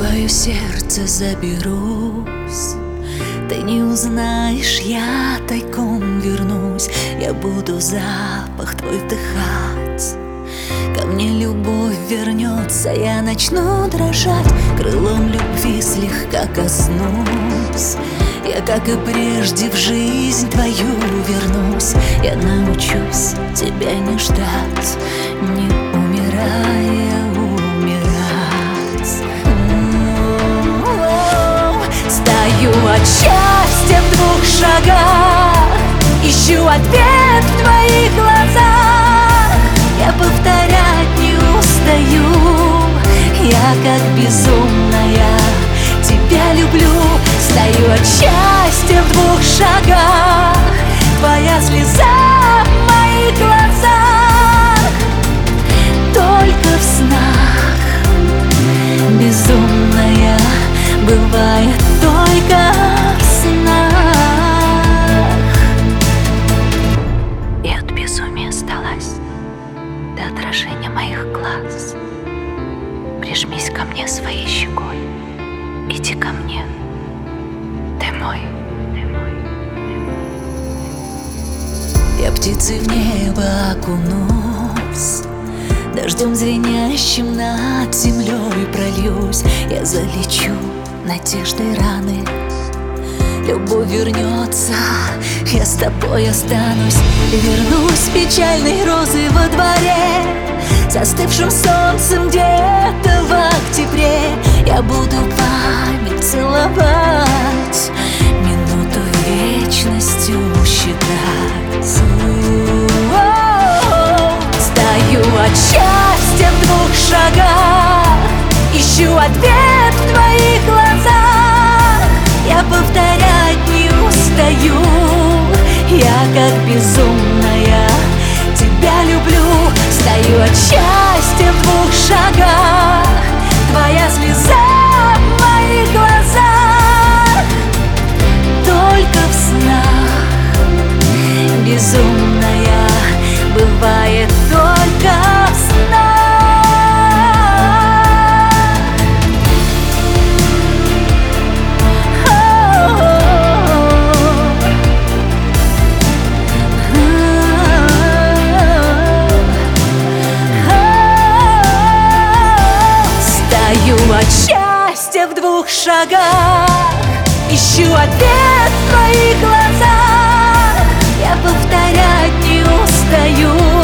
твое сердце заберусь. Ты не узнаешь, я тайком вернусь. Я буду запах твой вдыхать. Ко мне любовь вернется, я начну дрожать. Крылом любви слегка коснусь. Я, как и прежде, в жизнь твою вернусь. Я научусь тебя не ждать, не умирая умирать. Стою от счастья в 2 шагах, ищу ответ в твоих глазах. Я повторять не устаю, я как безумная тебя люблю. Стою от счастья в 2 шагах, твоя слеза в моих глазах. Только в снах безумная бывает только в снах. И от безумия сдалась до отражения моих глаз. Прижмись ко мне своей щекой, иди ко мне, ты мой, ты мой, ты мой. Я птицей в небо окунусь, дождем звенящим над землей прольюсь. Я залечу надеждой раны, любовь вернется, я с тобой останусь. Вернусь печальной розой во дворе, застывшим солнцем где-то в октябре. Я буду память целовать, минуту вечностью считать. Стою от счастья в 2 шагах, ищу ответ в твоих глазах. Я повторять не устаю, я как безумная тебя люблю. Стою от счастья в 2 шагах, твоя слеза в моих глазах. Только в снах безумная бывает только в снах. От счастья в 2 шагах, ищу ответ в твоих глазах. Я повторять не устаю,